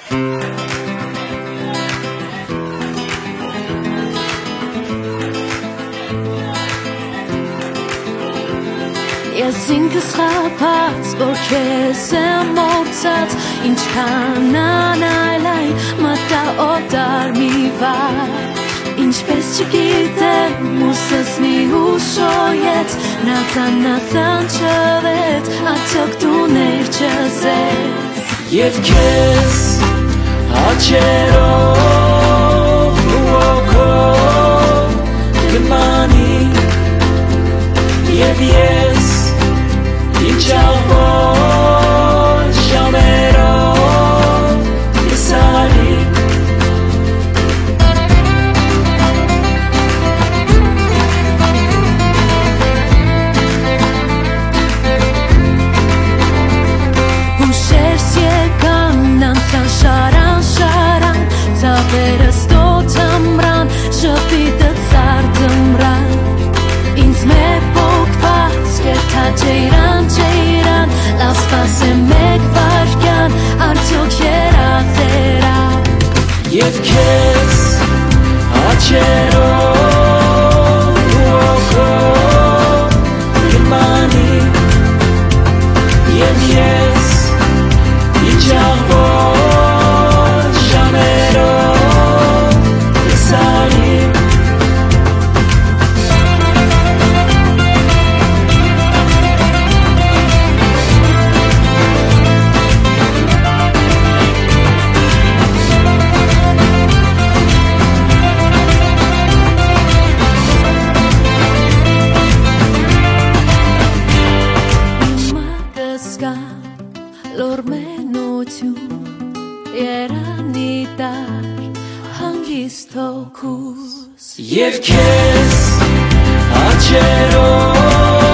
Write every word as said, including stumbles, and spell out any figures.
Ես ինքս խաբած, որ քեզ եմ մորցած, ինչքան անայլայն մտա օտար մի վար, ինչպես չգիտեմ ուսս մի հուշոյեց, նազան նազան չվեց, արդյոք դուներ չզեց Եվ քեզ հաչերով ու օքով կմանի Եվ ես ինչ աղբոր ժամերով կսարի Հուշերս եկան, անցան շարան շարան, ծավերը ստոտ ըմրան, շպիտը ծար դմրան Ինձ մե պոկված, կերթա ջեյրան, ջեյրան, լավ սպասեմ մեկ վարկյան, արդյոք երազերա Եվ քեզ հաչերով ու օքով կմանի Եվ ես ինչ աղբոր ժամերով կսարի Լոր մենություն երանի դար հանգիստ հոգուս Եվ քեզ հաչերով